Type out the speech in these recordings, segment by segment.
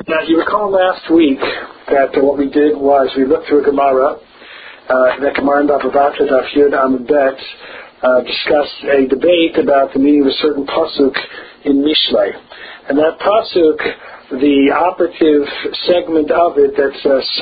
Now, you recall last week that what we did was we looked through a Gemara, the Gemara in Bava Batra, Daf Yud Amud Bet, discussed a debate about the meaning of a certain pasuk in Mishlei. And that pasuk, the operative segment of it that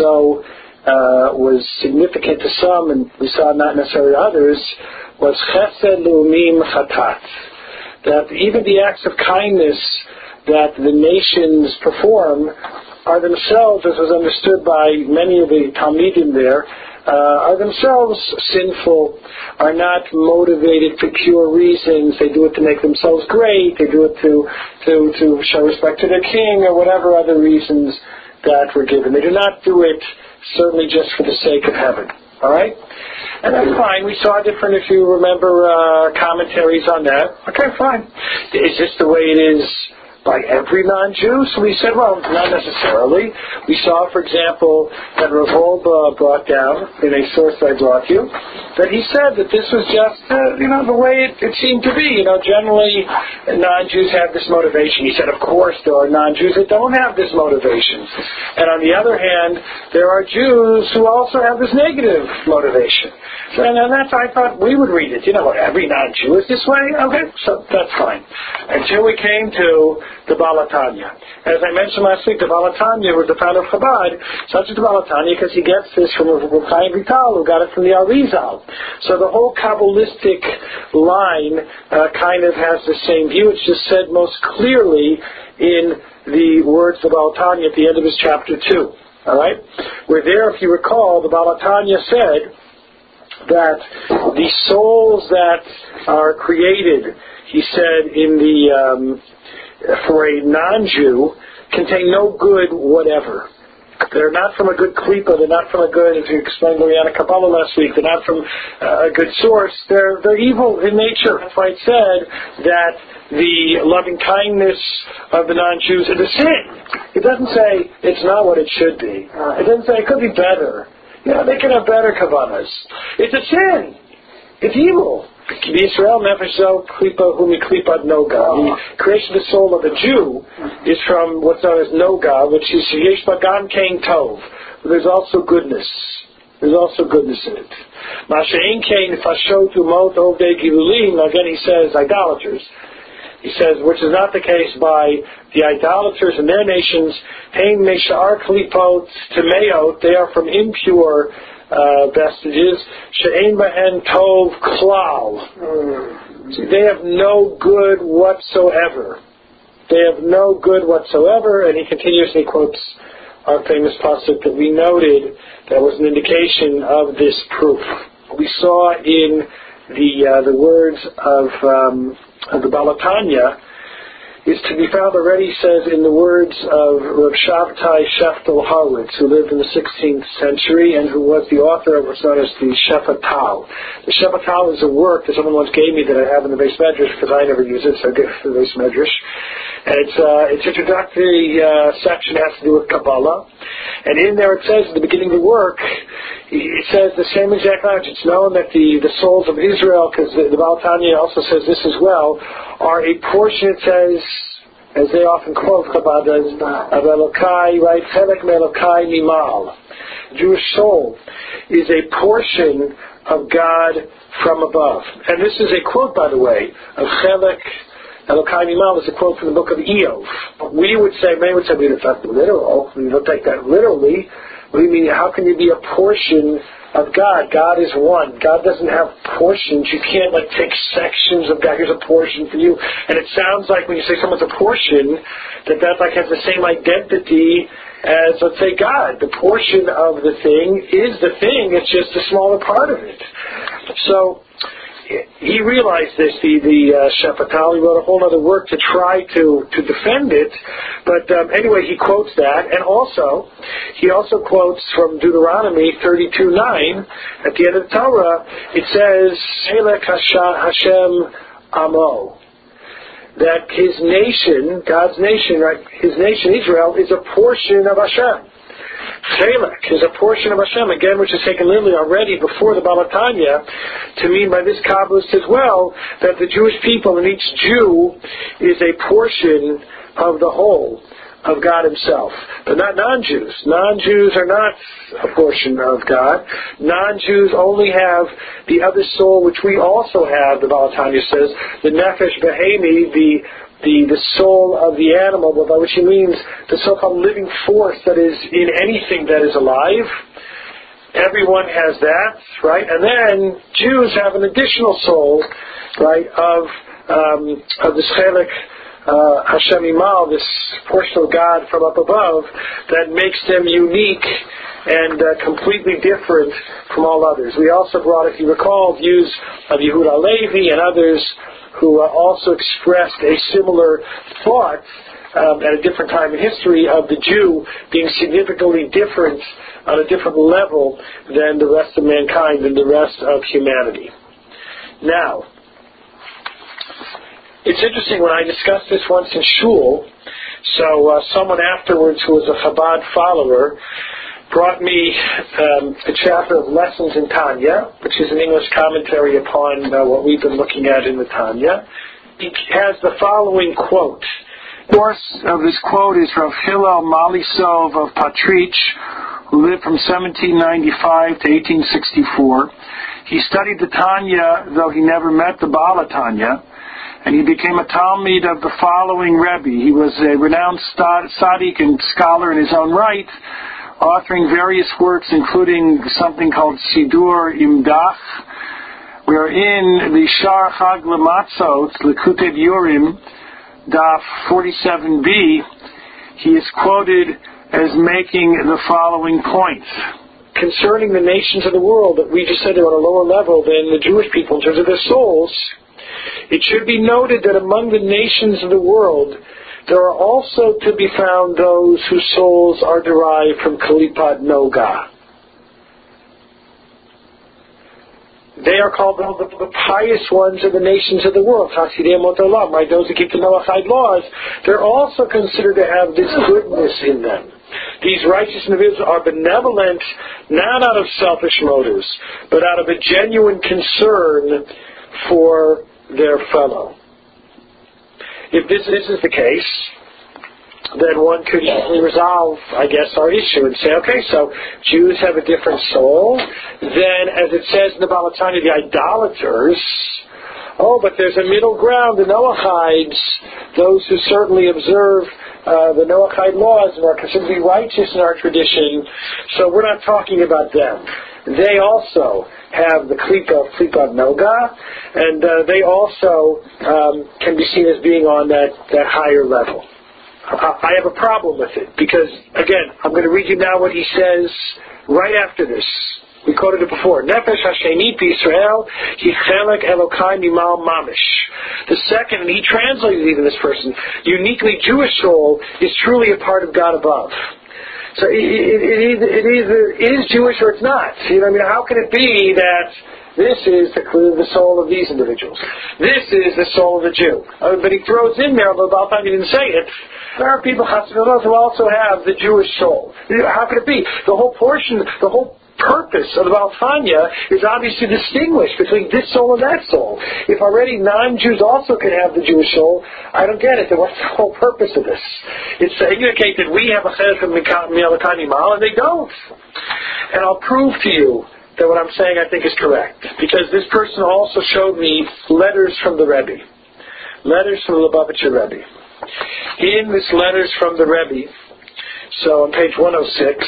was significant to some, and we saw not necessarily others, was Chesed Leumim Chatat. That even the acts of kindness that the nations perform are themselves, as was understood by many of the Talmidim there, are themselves sinful, are not motivated for pure reasons. They do it to make themselves great. They do it to show respect to their king or whatever other reasons that were given. They do not do it certainly just for the sake of heaven. All right? And that's fine. We saw different, if you remember, commentaries on that. Okay, fine. Is this the way it is by every non-Jew? So we said, well, not necessarily. We saw, for example, that Rav Wolbe brought down in a source I brought you, that he said that this was just, the way it seemed to be. Generally, non-Jews have this motivation. He said, of course, there are non-Jews that don't have this motivation. And on the other hand, there are Jews who also have this negative motivation. And that's how I thought we would read it. Every non-Jew is this way? Okay, so that's fine. Until we came to the Baal HaTanya. As I mentioned last week, the Baal HaTanya was the founder of Chabad, such as the Baal HaTanya, because he gets this from Rav Chaim Vital, who got it from the Arizal. So the whole Kabbalistic line kind of has the same view. It's just said most clearly in the words of the Baal HaTanya at the end of his chapter 2. All right? Where there, if you recall, the Baal HaTanya said that the souls that are created, he said in the for a non-Jew, contain no good whatever. They're not from a good klipa. They're not from a good, as you explained Loriana Kabbalah last week, they're not from a good source. They're evil in nature. That's why it said that the loving kindness of the non-Jews is a sin. It doesn't say it's not what it should be. It doesn't say it could be better. They can have better kavanas. It's a sin. It's evil. Yisrael nefesh zo klipa humi klipad noga. The creation of the soul of a Jew is from what's known as noga, which is yesh bagan kein tov. There's also goodness. There's also goodness in it. Masha'in kein fashot umot ovdei gilulim. Again, he says idolaters. He says, which is not the case by the idolaters in their nations. Hein meshar klipot temeot. They are from impure vestiges. She'ein bahen tov klal. See, they have no good whatsoever. They have no good whatsoever. And he continuously quotes our famous pasuk that we noted that was an indication of this proof. We saw in the words of the Baal HaTanya is to be found already, says, in the words of Rav Shavtai Sheftel Harwitz, who lived in the 16th century and who was the author of what's known as the Shefatal. The Shefatal is a work that someone once gave me that I have in the Beis Medrash, because I never use it, so I give it to the Beis Medrash. And its introductory section has to do with Kabbalah. And in there it says, at the beginning of the work, it says the same exact language. It's known that the souls of Israel, because the Baal HaTanya also says this as well, are a portion, it says, as they often quote Chabad as, of Elokai, right? Chelek me'Elokai mimal. Jewish soul is a portion of God from above. And this is a quote, by the way, of Chelek Elokai mimal is a quote from the book of Eov. Many would say, it's not literal. We don't take that literally. What do you mean, how can you be a portion of God? God is one. God doesn't have portions. You can't take sections of God. Here's a portion for you. And it sounds like when you say someone's a portion, that has the same identity as, let's say, God. The portion of the thing is the thing. It's just a smaller part of it. So he realized this, the Shefatal. He wrote a whole other work to try to defend it. But anyway, he quotes that. And also, he also quotes from Deuteronomy 32:9. At the end of the Torah, it says, Selech Hashem Amo. That his nation, God's nation, right, his nation, Israel, is a portion of Hashem. Chelek is a portion of Hashem, again, which is taken literally already before the Baal HaTanya, to mean by this Kabbalist as well, that the Jewish people and each Jew is a portion of the whole. of God himself, but not non-Jews. Non-Jews are not a portion of God. Non-Jews only have the other soul, which we also have, the Baal Tanya says, the Nefesh Behemi, the soul of the animal, by which he means the so-called living force that is in anything that is alive. Everyone has that, right? And then Jews have an additional soul, right, of this chelik, Hashem Imal, this portion of God from up above, that makes them unique and completely different from all others. We also brought, if you recall, views of Yehuda Levi and others who also expressed a similar thought at a different time in history of the Jew being significantly different on a different level than the rest of mankind, than the rest of humanity. Now, it's interesting, when I discussed this once in shul, so someone afterwards who was a Chabad follower brought me a chapter of Lessons in Tanya, which is an English commentary upon what we've been looking at in the Tanya. It has the following quote. The source of this quote is from Hillel Malisov of Patrich, who lived from 1795 to 1864. He studied the Tanya, though he never met the Baal Tanya, and he became a Talmid of the following Rebbe. He was a renowned tzaddik and scholar in his own right, authoring various works, including something called Sidur Imdach, wherein the Shar Chag Lamatzot, Likutei Yurim, Daf 47b, he is quoted as making the following points. Concerning the nations of the world that we just said are on a lower level than the Jewish people in terms of their souls, it should be noted that among the nations of the world, there are also to be found those whose souls are derived from Kalipat Noga. They are called the pious ones of the nations of the world, Hasidei Mot Olam, right? Those who keep the Noachide laws. They're also considered to have this goodness in them. These righteous individuals are benevolent, not out of selfish motives, but out of a genuine concern for their fellow. If this is the case, then one could easily resolve, I guess, our issue and say, okay, so Jews have a different soul. Then, as it says in the Baal Tanya, the idolaters, but there's a middle ground, the Noachides, those who certainly observe the Noachide laws and are considered to be righteous in our tradition, so we're not talking about them. They also have the Klipa Noga, and they also can be seen as being on that higher level. I have a problem with it, because, again, I'm going to read you now what he says right after this. We quoted it before. Nefesh Hasheni Israel, Hi Chelek Elokai Mimal Mamish. The second, and he translated even this person, uniquely Jewish soul is truly a part of God above. So it either is Jewish or it's not. You know, I mean, how can it be that this is the soul of these individuals? This is the soul of the Jew. But he throws in there, although Baal Tanya didn't say it, there are people who also have the Jewish soul. How could it be? The whole purpose of the Baal Tanya is obviously distinguished between this soul and that soul. If already non-Jews also can have the Jewish soul, I don't get it. Then what's the whole purpose of this? It's to indicate that we have a chelik of Mi'alakani Mal, and they don't. And I'll prove to you that what I'm saying I think is correct. Because this person also showed me letters from the Rebbe. Letters from the Lubavitcher Rebbe. In this letters from the Rebbe, so on page 106,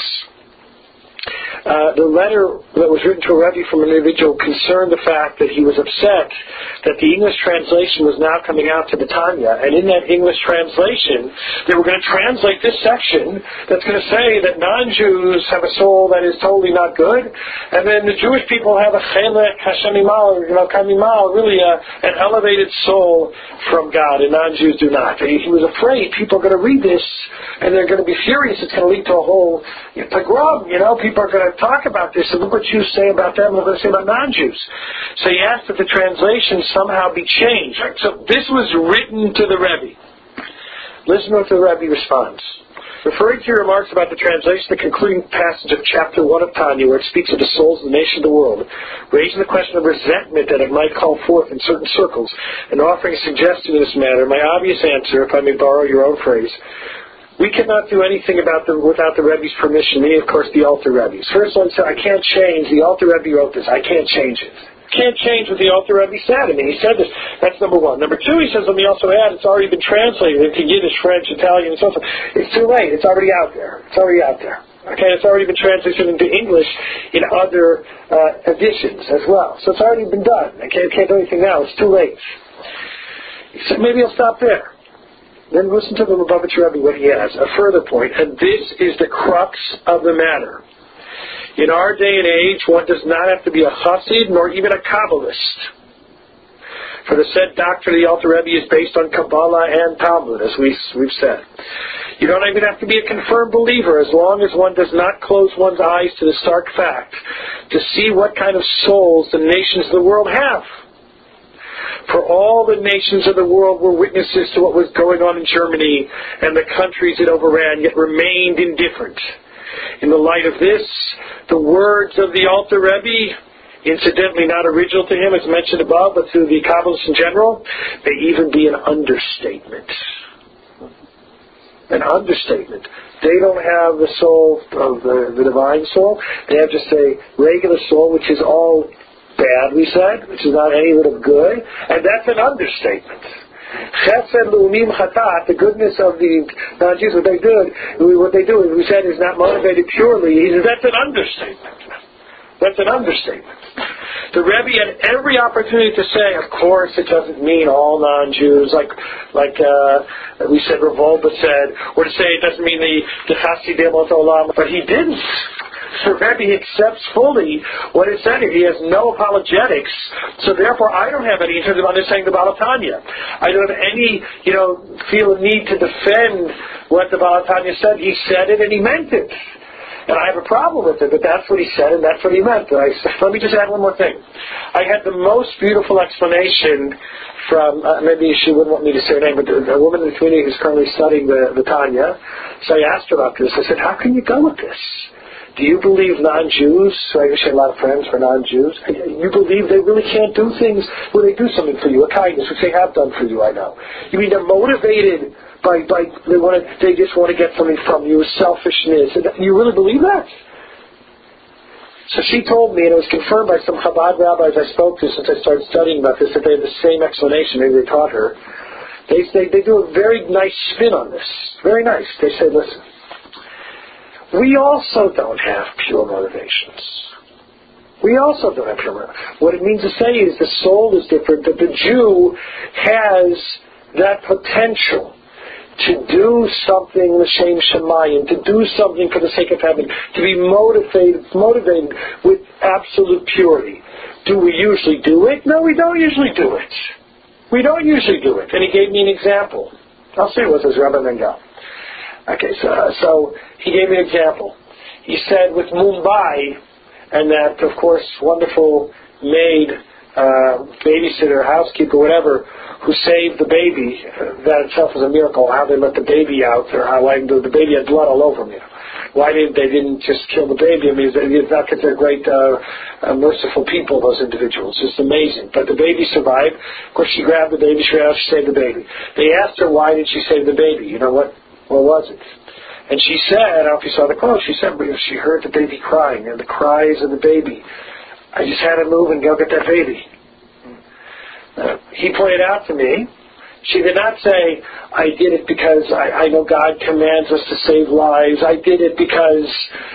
the letter that was written to a Rebbe from an individual concerned the fact that he was upset that the English translation was now coming out to the Tanya, and in that English translation, they were going to translate this section that's going to say that non-Jews have a soul that is totally not good, and then the Jewish people have a chelek Hashem Imal, Kamimal, really an elevated soul from God, and non-Jews do not. And he was afraid people are going to read this, and they're going to be furious. It's going to lead to a whole pogrom, people are going to talk about this, and look what Jews say about them, and look what they say about non-Jews. So he asked that the translation somehow be changed. So this was written to the Rebbe. Listen to what the Rebbe responds. Referring to your remarks about the translation, the concluding passage of chapter 1 of Tanya, where it speaks of the souls of the nation of the world, raising the question of resentment that it might call forth in certain circles, and offering a suggestion in this matter, my obvious answer, if I may borrow your own phrase, we cannot do anything without the Rebbe's permission, meaning, of course, the Alter Rebbe's. First one said, I can't change. The Alter Rebbe wrote this. I can't change it. Can't change what the Alter Rebbe said. I mean, he said this. That's number one. Number two, he says, let me also add, it's already been translated into Yiddish, French, Italian, and so forth. It's too late. It's already out there. It's already out there. Okay, it's already been translated into English in other editions as well. So it's already been done. I can't do anything now. It's too late. He said, maybe I'll stop there. Then listen to the Lubavitcher Rebbe, what he has. A further point, and this is the crux of the matter. In our day and age, one does not have to be a Chassid nor even a Kabbalist. For the said doctrine of the Alter Rebbe is based on Kabbalah and Talmud, as we've said. You don't even have to be a confirmed believer as long as one does not close one's eyes to the stark fact to see what kind of souls the nations of the world have. For all the nations of the world were witnesses to what was going on in Germany and the countries it overran, yet remained indifferent. In the light of this, the words of the Alter Rebbe, incidentally not original to him as mentioned above, but to the Kabbalists in general, may even be an understatement. An understatement. They don't have the soul of the divine soul. They have just a regular soul, which is all bad, we said, which is not any bit of good, and that's an understatement. Chesed L'umim Chatat, the goodness of the non-Jews, what they do, we said, is not motivated purely. He says that's an understatement. That's an understatement. The Rebbe had every opportunity to say, of course, it doesn't mean all non-Jews, like we said, Revolba said, or to say it doesn't mean the Chassidim Olam, but he didn't. The Rebbe accepts fully what is said here. He has no apologetics, so therefore I don't have any in terms of understanding the Baal Tanya. I don't have any, feel a need to defend what the Baal Tanya said. He said it and he meant it. And I have a problem with it, but that's what he said and that's what he meant. And let me just add one more thing. I had the most beautiful explanation from, maybe she wouldn't want me to say her name, but a woman in the community who's currently studying the Tanya. So I asked her about this. I said, how can you go with this? Do you believe non-Jews, so I had a lot of friends for non-Jews, you believe they really can't do things where they do something for you, a kindness, which they have done for you, I know. You mean they're motivated by they just want to get something from you, selfishness. And you really believe that? So she told me, and it was confirmed by some Chabad rabbis I spoke to since I started studying about this, that they have the same explanation, maybe they taught her. They do a very nice spin on this. Very nice. They say, listen, we also don't have pure motivations. We also don't have pure motivations. What it means to say is the soul is different, that the Jew has that potential to do something l'shem shamayim, to do something for the sake of heaven, to be motivated with absolute purity. Do we usually do it? No, we don't usually do it. We don't usually do it. And he gave me an example. I'll say what says Rabbi Mengel. Okay, so he gave me an example. He said with Mumbai, and that, of course, wonderful maid, babysitter, housekeeper, whatever, who saved the baby, that itself is a miracle, how they let the baby out, or how the baby had blood all over him. Why they didn't just kill the baby? I mean, it's not because they're great, merciful people, those individuals. It's amazing. But the baby survived. Of course, she grabbed the baby, she ran out, she saved the baby. They asked her, why did she save the baby? You know what? What was it? And she said, I don't know if you saw the quote, she said, she heard the baby crying, and the cries of the baby. I just had to move and go get that baby. He pointed out to me, she did not say, I did it because I know God commands us to save lives. I did it because,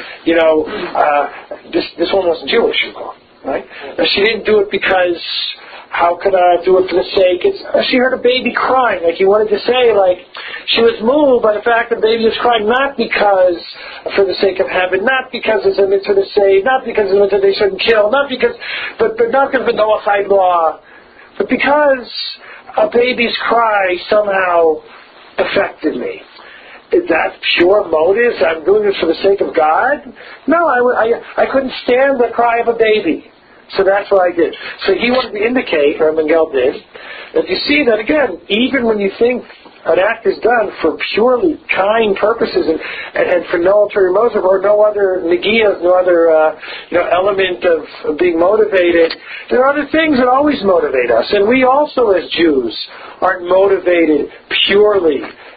this woman wasn't Jewish, right? She didn't do it because, how could I do it for the sake? She heard a baby crying, like he wanted to say, like, she was moved by the fact that the baby was crying, not because for the sake of heaven, not because it's a mitzvah to save, not because it's a mitzvah they shouldn't kill, not because, but not because of the Noahide law, but because a baby's cry somehow affected me. Is that pure motives? I'm doing this for the sake of God? No, I couldn't stand the cry of a baby. So that's what I did. So he wanted to indicate, or Mengel did, that you see that again, even when you think an act is done for purely kind purposes and for no ulterior motive or no other negiyah, no other element of being motivated, there are other things that always motivate us. And we also as Jews aren't motivated purely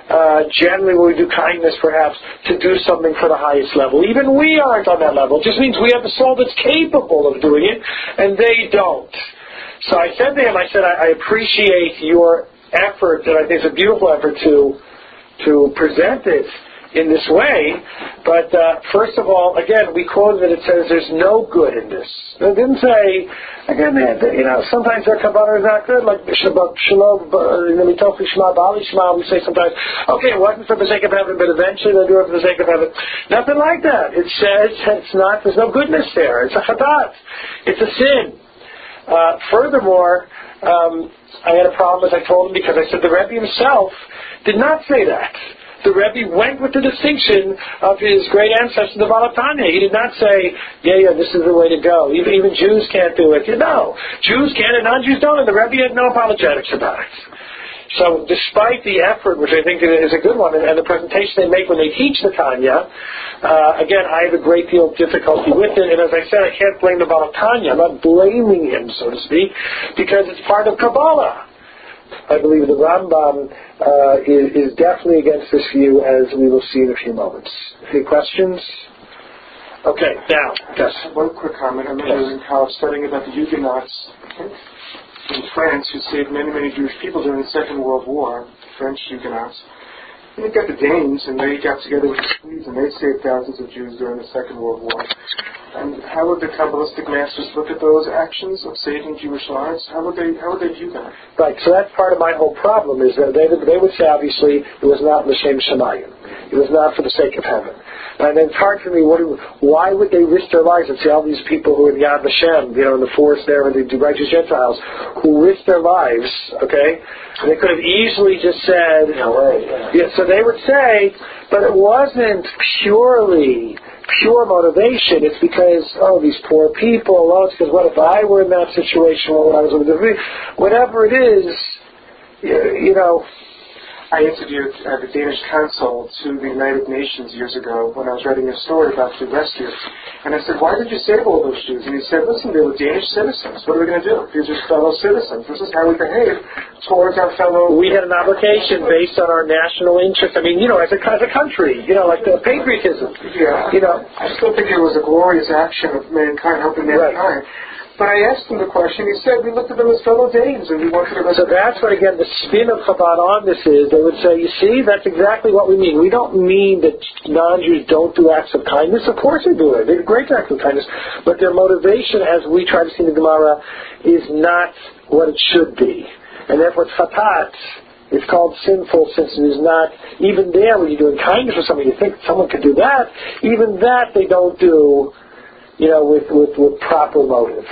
generally when we do kindness perhaps, to do something for the highest level. Even we aren't on that level. It just means we have a soul that's capable of doing it, and they don't. So I said to him, I appreciate your effort, and I think it's a beautiful effort to present it in this way, but first of all, again, we quoted that it says there's no good in this. It didn't say, again, sometimes their Kabbalah is not good, like Shalom, Mitoch Shema, Bali Shema, we say sometimes, okay, it wasn't for the sake of heaven, but eventually they'll do it for the sake of heaven. Nothing like that. It says there's no goodness there. It's a chatat. It's a sin. Furthermore, I had a problem, as I told him, because I said the Rebbe himself did not say that. The Rebbe went with the distinction of his great ancestor, the Baal HaTanya. He did not say, this is the way to go. Even Jews can't do it. No, Jews can and non-Jews don't, and the Rebbe had no apologetics about it. So despite the effort, which I think is a good one, and the presentation they make when they teach the Tanya, again, I have a great deal of difficulty with it, and as I said, I can't blame the Baal HaTanya. I'm not blaming him, so to speak, because it's part of Kabbalah. I believe the Rambam is definitely against this view, as we will see in a few moments. Any questions? Okay, now, yes. One quick comment. I remember in college studying about the Huguenots in France who saved many, many Jewish people during the Second World War, French Huguenots. And you've got the Danes, and they got together with the Swedes, and they saved thousands of Jews during the Second World War. And how would the Kabbalistic masters look at those actions of saving Jewish lives? How would they view that? Right, so that's part of my whole problem, is that they would say, obviously, it was not l'shem shamayim. It was not for the sake of heaven. And it's hard for me, why would they risk their lives? And see all these people who are in Yad Vashem, in the forest there, and the righteous Gentiles, who risked their lives, okay? And they could have easily just said, no way. Yeah, so they would say, but it wasn't pure motivation. It's because, these poor people. It's because what if I were in that situation when I was with the whatever it is, I interviewed the Danish consul to the United Nations years ago when I was writing a story about the rescue. And I said, why did you save all those Jews? And he said, listen, they were Danish citizens. What are we going to do? These are fellow citizens. This is how we behave towards our fellow... We had an obligation based on our national interest. I mean, as a country, like the patriotism. Yeah. I still think it was a glorious action of mankind helping mankind. Right. But I asked him the question. He said, we looked at them as fellow Danes, and we wanted to... So that's what, again, the spin of Chabad on this is. They would say, you see, that's exactly what we mean. We don't mean that non-Jews don't do acts of kindness. Of course they do it. They do great acts of kindness. But their motivation, as we try to see in the Gemara, is not what it should be. And therefore, it's chatat. It's called sinful, since it is not... Even there, when you're doing kindness for somebody, you think someone could do that. Even that they don't do... with proper motive.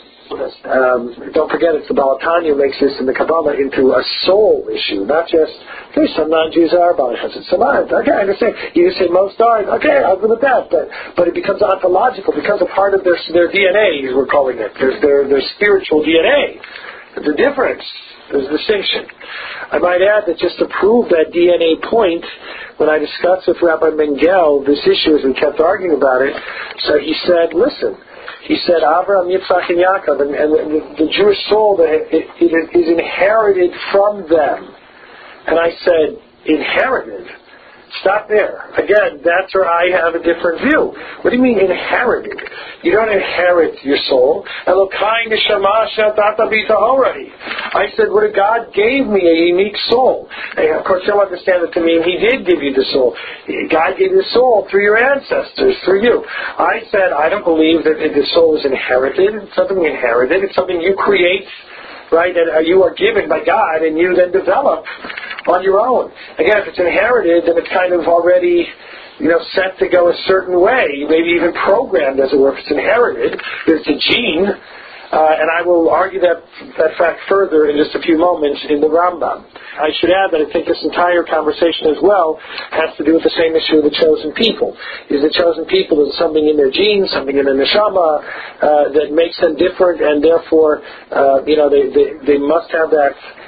Don't forget, it's the Baal HaTanya who makes this in the Kabbalah into a soul issue, not just, some non-Jews are Baal HaTanya, some aren't. Okay, I understand. You say most aren't. Okay, I'll go with that. But it becomes ontological, becomes a part of their DNA, as we're calling it. There's their spiritual DNA. There's a difference. There's a distinction. I might add that just to prove that DNA point, when I discussed with Rabbi Mengel this issue as we kept arguing about it, so he said, listen, Avraham, Yitzchak, and Yaakov, and the Jewish soul, it is inherited from them. And I said, inherited? Stop there. Again, that's where I have a different view. What do you mean inherited? You don't inherit your soul. Elokai neshama she'atata bita already. I said, well, God gave me a unique soul. And of course, you'll understand it to mean He did give you the soul. God gave you the soul through your ancestors, through you. I said, I don't believe that the soul is inherited. It's something inherited. It's something you create, right, and you are given by God, and you then develop on your own. Again, if it's inherited, then it's kind of already, set to go a certain way, maybe even programmed, as it were, if it's inherited. It's a gene, and I will argue that fact further in just a few moments in the Rambam. I should add that I think this entire conversation as well has to do with the same issue of the chosen people. Is the chosen people is something in their genes, something in their neshama that makes them different, and therefore, they must have that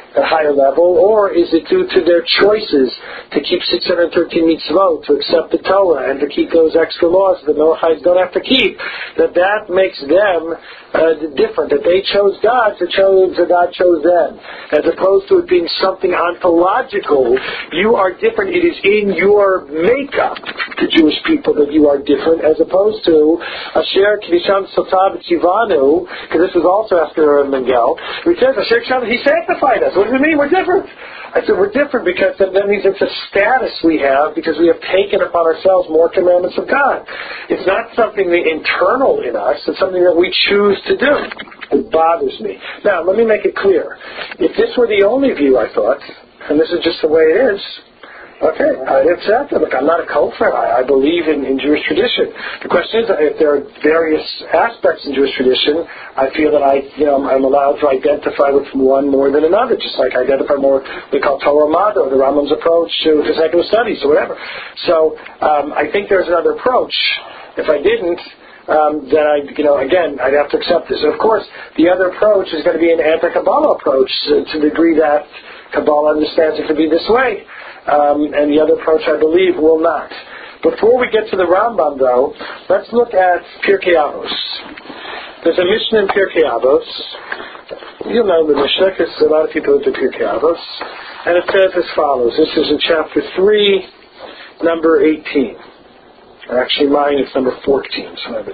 at higher level, or is it due to their choices to keep 613 mitzvot, to accept the Torah, and to keep those extra laws that the Noachites don't have to keep, that makes them different, that they chose God, so God chose them, as opposed to it being something ontological. You are different. It is in your makeup, the Jewish people, that you are different, as opposed to Asher K'disham Sotav Tzivanu, because this is also after Mengel. He says Asher K'disham, he sanctified us. What does it mean? We're different. I said we're different because that means it's a status we have because we have taken upon ourselves more commandments of God. It's not something internal in us. It's something that we choose to do. It bothers me. Now, let me make it clear. If this were the only view, I thought, and this is just the way it is, okay, I'd accept it. Look, I'm not a kofar. I believe in Jewish tradition. The question is, if there are various aspects in Jewish tradition, I feel that I'm allowed to identify with one more than another, just like I identify more we call Torah Mada, or the Rambam's approach to secular studies, or whatever. So I think there's another approach. If I didn't, then I'd have to accept this. And of course, the other approach is going to be an anti-Kabbalah approach to the degree that Kabbalah understands it to be this way. And the other approach, I believe, will not. Before we get to the Rambam, though, let's look at Pirkei Avos. There's a Mishnah in Pirkei Avos. You'll know the Mishnah because a lot of people into Pirkei Avos. And it says as follows. This is in chapter 3, number 18. Actually, mine is number 14, so number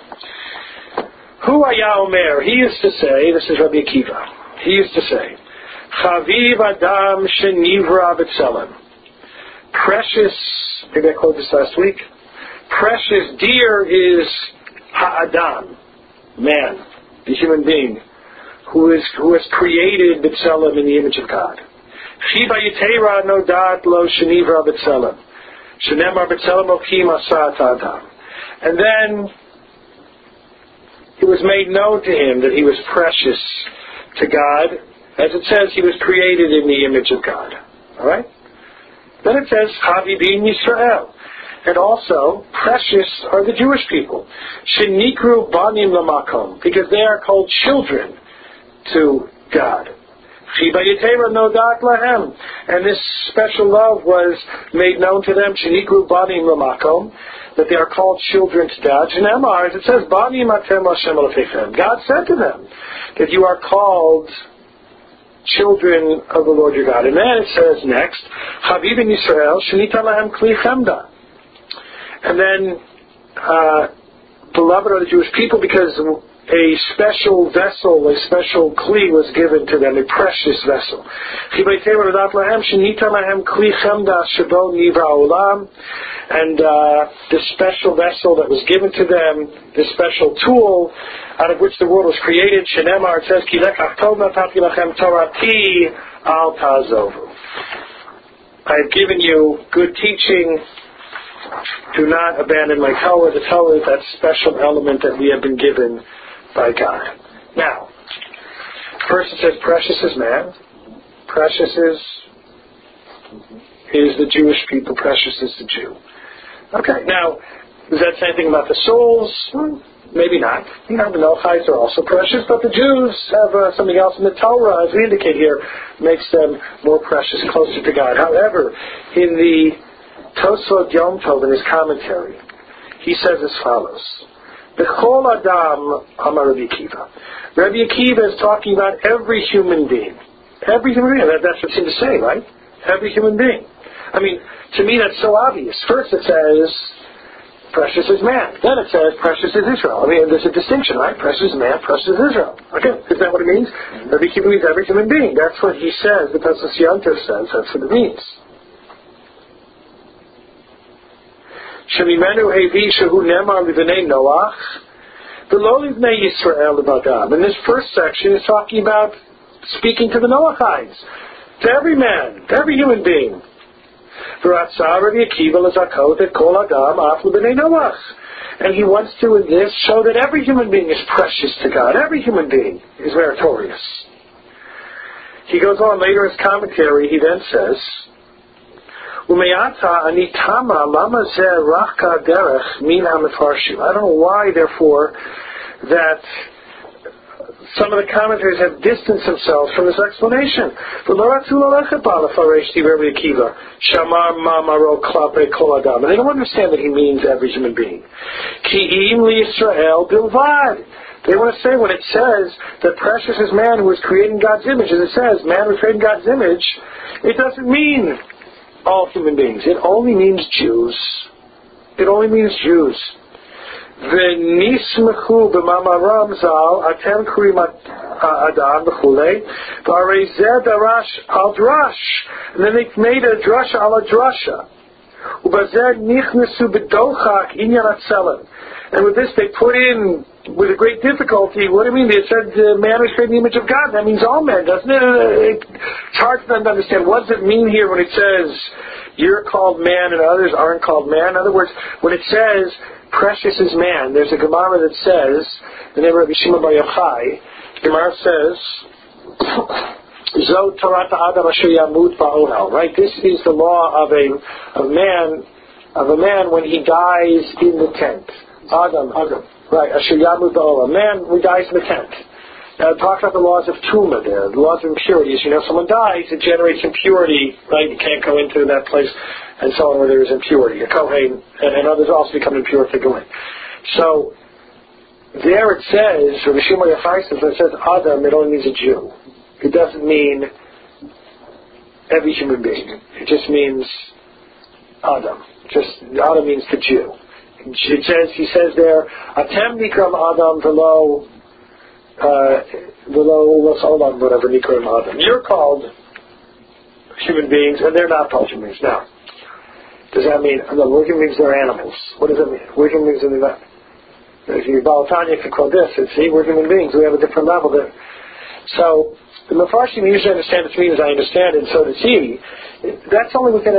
18. Hu haya omer, he used to say, this is Rabbi Akiva, he used to say, Chaviv Adam Shenivra B'Tselem. Precious, maybe I quoted this last week, precious, dear is Ha'adam, man, the human being, who is created B'Tselem in the image of God. Chiba Yitera no dat lo Shenivra B'Tselem. Shenemar B'Tselem Okim Asat Adam. And then it was made known to him that he was precious to God. As it says, he was created in the image of God. Alright? Then it says, Chavivim Yisrael. And also, precious are the Jewish people. Shenikru Banim Lamakom. Because they are called children to God. Chiba Yitera Nodat Lahem. And this special love was made known to them. Shenikru Banim Lamakom. That they are called children to God. Shenemar, as it says, Banim Atem Hashem Elohechem. God said to them that you are called children of the Lord your God. And then it says next, Chaviv in Yisrael, Shenita Lahem Kli Chemda. And then, beloved are the Jewish people because a special vessel, a special kli was given to them, a precious vessel. And this special vessel that was given to them, this special tool out of which the world was created, Shenemar, it says, I have given you good teaching. Do not abandon my Torah. The Torah is that special element that we have been given by God. Now, first it says, precious is man. Precious is the Jewish people. Precious is the Jew. Okay, now, does that say anything about the souls? Maybe not. The Noachites are also precious, but the Jews have something else in the Torah, as we indicate here, makes them more precious, closer to God. However, in the Tosfot Yom Tov, in his commentary, he says as follows. B'chol Adam Amar Rabbi Akiva. Rabbi Akiva is talking about every human being. Every human being. That's what it seems to say, right? Every human being. I mean, to me that's so obvious. First it says, precious is man. Then it says, precious is Israel. I mean, there's a distinction, right? Precious is man, precious is Israel. Okay, is that what it means? Rabbi Akiva means every human being. That's what he says. The Tosfos Yom Tov says. That's what it means. Shemimenu hevi shehu nemar livnei Noach v'lo livnei Yisrael l'badam. And this first section is talking about speaking to the Noachites, to every man, to every human being. V'ratzah Rabbi Akiva l'zakot et kol adam af l'bnei Noach. And he wants to, in this, show that every human being is precious to God. Every human being is meritorious. He goes on later in his commentary, he then says, I don't know why, therefore, that some of the commentators have distanced themselves from this explanation. And they don't understand that he means every human being. They want to say when it says that precious is man who is created in God's image, as it says, man who is created in God's image, it doesn't mean all human beings. It only means Jews. It only means Jews. V'nismechu b'mamaram zal atem kurim adam v'chulei v'arei zeh darash al drash, and then they made a drasha al a drasha. Ubazeh nichnesu b'dochak inyan atzelim, and with this they put in with a great difficulty. What do you mean? They said man was created in the image of God. That means all men, doesn't it? It's hard for them to understand. What does it mean here when it says you're called man and others aren't called man? In other words, when it says precious is man, there's a Gemara that says, the name of Rabbi Shimon Bar Yochai, the Gemara says, Zo Torah Adam Asher Yamut Ba'ohel. Right? This is the law of a man when he dies in the tent. Adam. Right, Asher Yamut Ba'ohel. A man who dies in the tent. Now, talk about the laws of Tumah there, the laws of impurity. As you know, someone dies, it generates impurity, right? You can't go into that place and so on where there is impurity. A Kohen and others also become impure if they go in. So, there it says, Rabbi Shimon Bar Yochai says, when it says Adam, it only means a Jew. It doesn't mean every human being. It just means Adam. Adam means the Jew. It says, he says there, Atem nikram Adam velo whatever nikram Adam. You're called human beings, and they're not called human beings. Now, does that mean, no, we're human beings, they're animals. What does that mean? We're human beings, and they're not. If you Balatanya can call this, and see, we're human beings, we have a different level there. So, the Mefarshim usually understand this means I understand it, and so does he. That's only within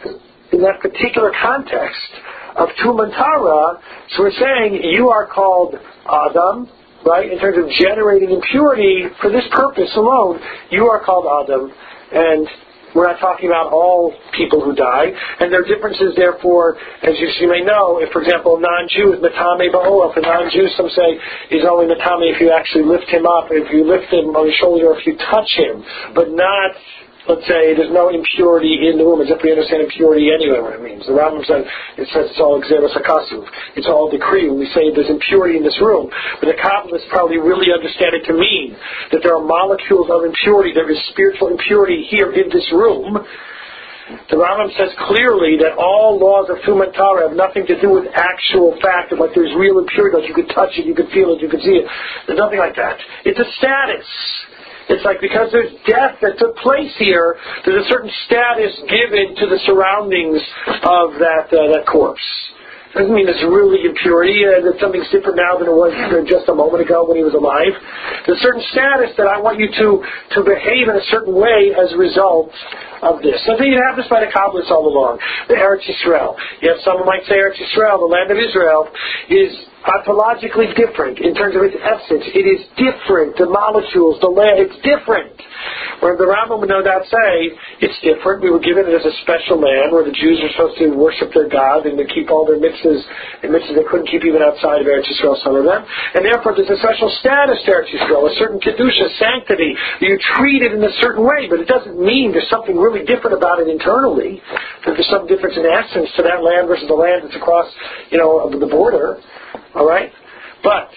in that particular context of Tumah Tara. So we're saying you are called Adam, right? In terms of generating impurity for this purpose alone, you are called Adam, and we're not talking about all people who die, and there are differences. Therefore, as you may know, if, for example, a non-Jew is Matame Ba'olah, if a non-Jew, some say, is only Matame if you actually lift him up, if you lift him on your shoulder, or if you touch him, but not, let's say, there's no impurity in the room, as if we understand impurity anyway, what it means. The Rambam says it's all Xeros HaKasuv. It's all decree when we say there's impurity in this room. But the Kabbalists probably really understand it to mean that there are molecules of impurity, there is spiritual impurity here in this room. The Rambam says clearly that all laws of Tumah Tara have nothing to do with actual fact of like there's real impurity, like you could touch it, you could feel it, you could see it. There's nothing like that. It's a status. It's like because there's death that took place here, there's a certain status given to the surroundings of that corpse. Doesn't mean it's really impurity, that something's different now than it was just a moment ago when he was alive. There's a certain status that I want you to behave in a certain way as a result of this. So you have this by the Kabbalists all along. The Eretz Yisrael. Yes, someone might say Eretz Yisrael, the land of Israel, is ontologically different in terms of its essence. It is different. The molecules, the land, it's different. Where the Rambam would no doubt say, it's different. We were given it as a special land where the Jews are supposed to worship their God and to keep all their mitzvahs, and mitzvahs they couldn't keep even outside of Eretz Yisrael, some of them. And therefore there's a special status to Eretz Yisrael, a certain kedusha, sanctity. You treat it in a certain way, but it doesn't mean there's something really different about it internally. That there's some difference in essence to that land versus the land that's across, the border. All right? But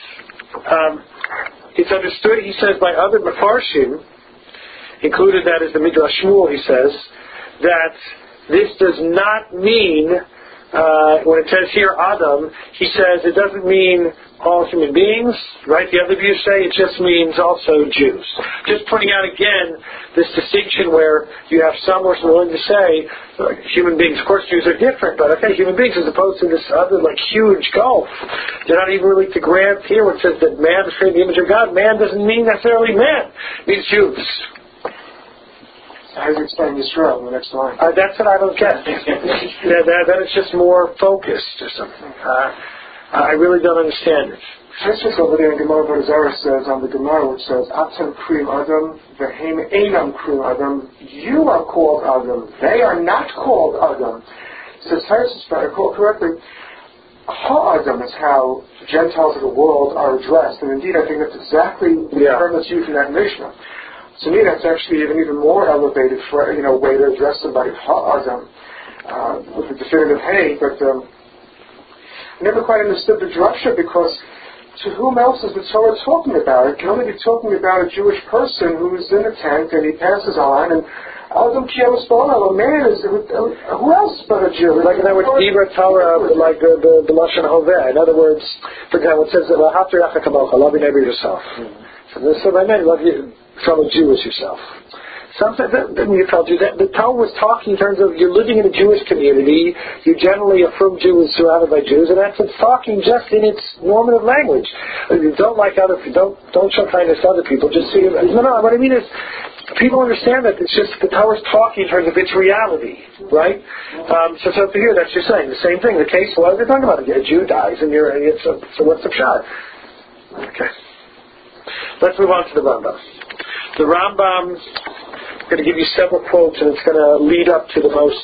it's understood, he says, by other Mefarshim, included that is the Midrash Shmuel, he says, that this does not mean, when it says here Adam, he says it doesn't mean all human beings, right? The other views say it just means also Jews. Just pointing out again this distinction where you have some who are willing to say human beings, of course Jews are different, but okay, human beings as opposed to this other huge gulf. They're not even willing to grant here when it says that man is created in the image of God. Man doesn't mean necessarily man. It means Jews. How do you explain Yisrael in the next line? That's what I don't get. That is just more focused or something. I really don't understand it. Just over there in Gemara Barzara says on the Gemara which says Atem Krim Adam Vehem Einam Krim Adam. You are called Adam. They are not called Adam. It says, if I recall correctly, ha'adam is how Gentiles of the world are addressed. And indeed, I think that's exactly the term that's used in that Mishnah. To me, that's actually an even more elevated way to address somebody, ha'adam, with a definitive hey. But I never quite understood the drasha, because to whom else is the Torah talking about? It can only be talking about a Jewish person who is in a tent and he passes on, and Adam Kiyamasbala, a man is, who else but a Jew? Like in other words, Dibra Torah, like the Lashon Hoveh. In other words, for example, it says, love your neighbor yourself. So by name, love your fellow Jew as yourself. Sometimes, you told you that the Torah was talking in terms of you're living in a Jewish community, you're generally a frum Jew and surrounded by Jews, and that's it's talking just in its normative language. You don't like other people, don't show kindness to other people, just see them. No, what I mean is, people understand that it's just the Torah's talking in terms of its reality, right? So for here, that's you're saying the same thing. The case was they're talking about a Jew dies, and so what's the shot? Okay, let's move on to the Rambam. The Rambam. I'm going to give you several quotes, and it's going to lead up to the most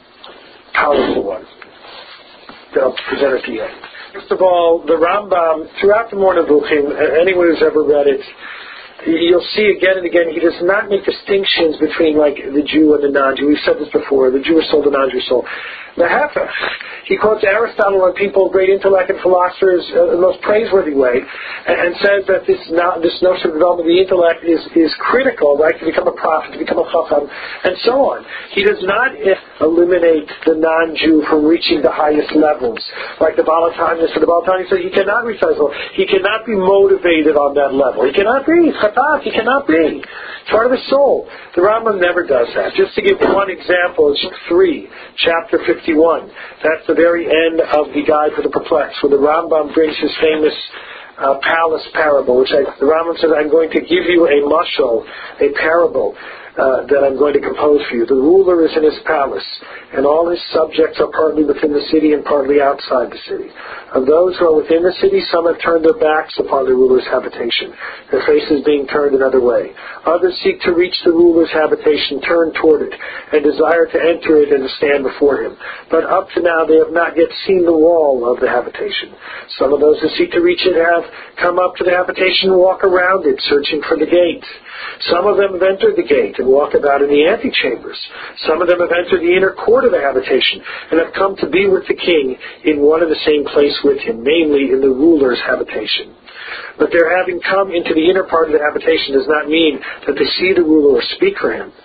powerful one that I'll present at the end. First of all, the Rambam, throughout the Moreh Nevuchim, anyone who's ever read it, you'll see again and again, he does not make distinctions between like the Jew and the non-Jew. We've said this before, the Jewish soul, the non-Jewish soul. The Hefech, he quotes Aristotle and people of great intellect and philosophers in the most praiseworthy way, and says that this notion of development of the intellect is critical, right, to become a prophet, to become a chacham, and so on. He does not eliminate the non-Jew from reaching the highest levels, like the Baal HaTanya. So the Baal HaTanya says he cannot reach that level. He cannot be motivated on that level. He cannot be. Chatat, he cannot be. It's part of his soul. The Rambam never does that. Just to give one example, it's 3, chapter 51. That's the very end of the Guide for the Perplexed, where the Rambam brings his famous palace parable, which the Rambam says, I'm going to give you a mashal, a parable, that I'm going to compose for you. The ruler is in his palace, and all his subjects are partly within the city and partly outside the city. Of those who are within the city, some have turned their backs upon the ruler's habitation, their faces being turned another way. Others seek to reach the ruler's habitation, turn toward it, and desire to enter it and to stand before him. But up to now they have not yet seen the wall of the habitation. Some of those who seek to reach it have come up to the habitation and walk around it, searching for the gate. Some of them have entered the gate and walk about in the antechambers. Some of them have entered the inner court of the habitation and have come to be with the king in one and the same place with him, namely in the ruler's habitation. But their having come into the inner part of the habitation does not mean that they see the ruler or speak to him.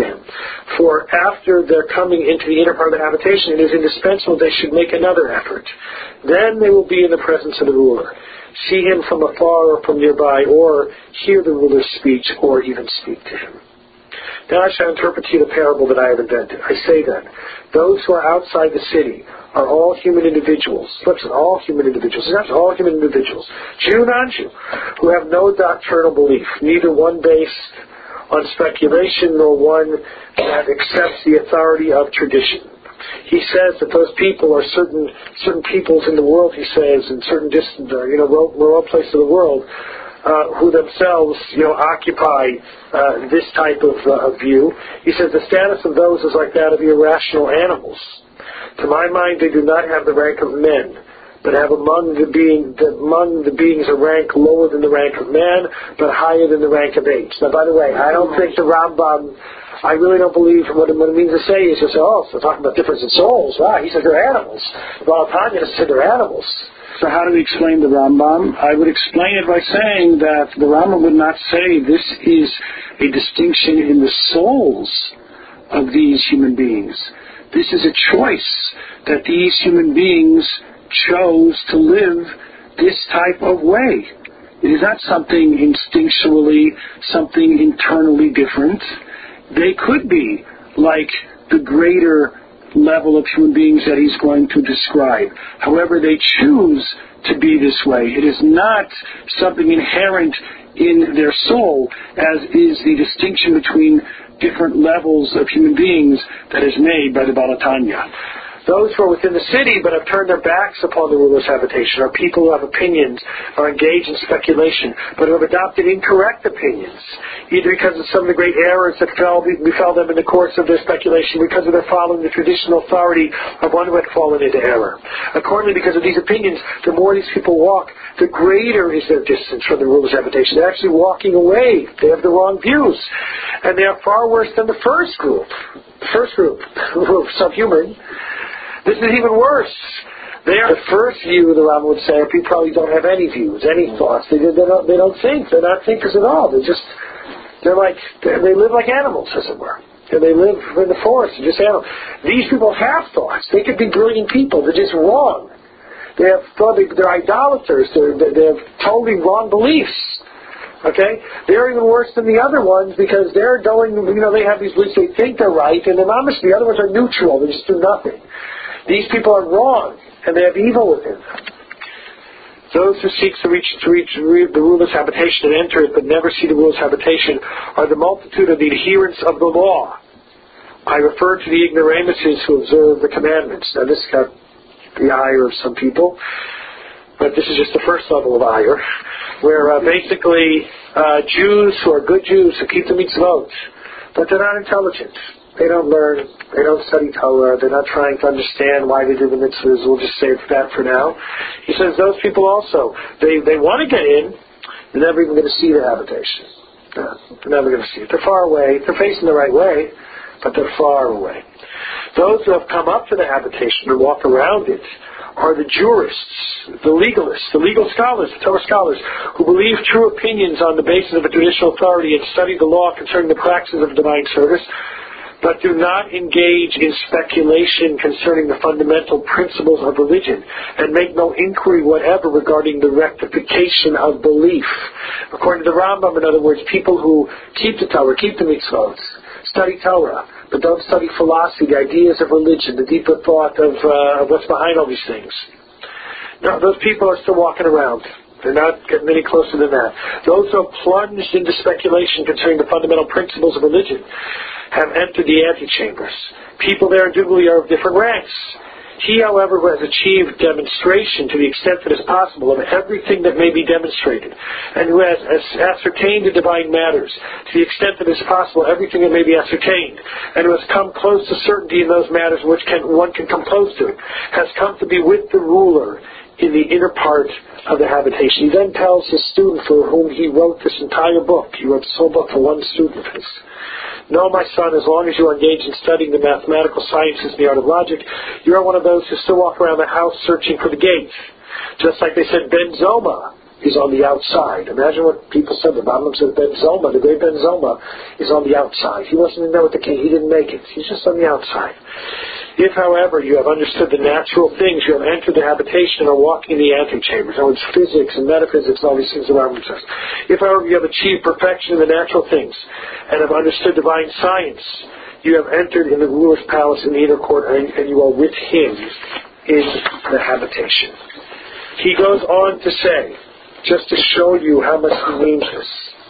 For after their coming into the inner part of the habitation, it is indispensable they should make another effort. Then they will be in the presence of the ruler, see him from afar or from nearby, or hear the ruler's speech, or even speak to him. Now I shall interpret to you the parable that I have invented. I say then, those who are outside the city are all human individuals. Listen, all human individuals. It's not all human individuals. Jew, non-Jew, who have no doctrinal belief, neither one based on speculation nor one that accepts the authority of tradition. He says that those people are certain peoples in the world, he says, in certain distant, rural places of the world, who themselves, occupy this type of view. He says the status of those is like that of irrational animals. To my mind, they do not have the rank of men, but have among the beings a rank lower than the rank of man, but higher than the rank of apes. Now, by the way, I don't think the Rambam, I really don't believe what it means to say is just, so talking about difference in souls. Wow, he said they're animals. Baal HaTanya said they're animals. So how do we explain the Rambam? I would explain it by saying that the Rambam would not say this is a distinction in the souls of these human beings. This is a choice that these human beings chose to live this type of way. It is not something instinctually, something internally different. They could be like the greater level of human beings that he's going to describe. However, they choose to be this way. It is not something inherent in their soul, as is the distinction between different levels of human beings that is made by the Baal HaTanya. Those who are within the city but have turned their backs upon the ruler's habitation are people who have opinions, are engaged in speculation, but who have adopted incorrect opinions, either because of some of the great errors that befell them in the course of their speculation, because of their following the traditional authority of one who had fallen into error. Accordingly, because of these opinions, the more these people walk, the greater is their distance from the ruler's habitation. They're actually walking away. They have the wrong views. And they are far worse than the first group. The first group, who are subhuman. This is even worse. They are the first view, the Rambam would say, people probably don't have any views, any thoughts. They don't think. They're not thinkers at all. They live like animals, as it were. And they live in the forest, just animals. These people have thoughts. They could be brilliant people. They're just wrong. They're idolaters. They have totally wrong beliefs. Okay? They're even worse than the other ones because they're going, they have these beliefs, they think they're right, and then obviously the other ones are neutral. They just do nothing. These people are wrong, and they have evil within them. Those who seek to reach the ruler's habitation and enter it, but never see the ruler's habitation, are the multitude of the adherents of the law. I refer to the ignoramuses who observe the commandments. Now, this got the ire of some people, but this is just the first level of ire, where basically Jews who are good Jews who keep the mitzvot, but they're not intelligent. They don't learn. They don't study Torah. They're not trying to understand why they do the mitzvahs. We'll just say that for now. He says those people also, they want to get in. They're never even going to see the habitation. They're never going to see it. They're far away. They're facing the right way, but they're far away. Those who have come up to the habitation and walk around it are the jurists, the legalists, the legal scholars, the Torah scholars, who believe true opinions on the basis of a traditional authority and study the law concerning the practices of divine service, but do not engage in speculation concerning the fundamental principles of religion, and make no inquiry whatever regarding the rectification of belief. According to the Rambam, in other words, people who keep the Torah, keep the mitzvot, study Torah, but don't study philosophy, the ideas of religion, the deeper thought of what's behind all these things. No, those people are still walking around. They're not getting any closer than that. Those who have plunged into speculation concerning the fundamental principles of religion have entered the antechambers. People there indubitably are of different ranks. He, however, who has achieved demonstration to the extent that is possible of everything that may be demonstrated, and who has ascertained the divine matters to the extent that is possible everything that may be ascertained, and who has come close to certainty in those matters in which one can come close to it, has come to be with the ruler in the inner part of the habitation. He then tells his student for whom he wrote this entire book. He wrote this whole book for one student of his. No, my son, as long as you are engaged in studying the mathematical sciences and the art of logic, you are one of those who still walk around the house searching for the gate. Just like they said, Ben Zoma is on the outside. Imagine what people said. The Bible said Ben Zoma, the great Ben Zoma, is on the outside. He wasn't in there with the king. He didn't make it. He's just on the outside. If, however, you have understood the natural things, you have entered the habitation and are walking in the antechambers. In other words, physics and metaphysics and all these things the Bible says. If, however, you have achieved perfection in the natural things and have understood divine science, you have entered in the ruler's palace in the inner court and you are with him in the habitation. He goes on to say, just to show you how much he means this.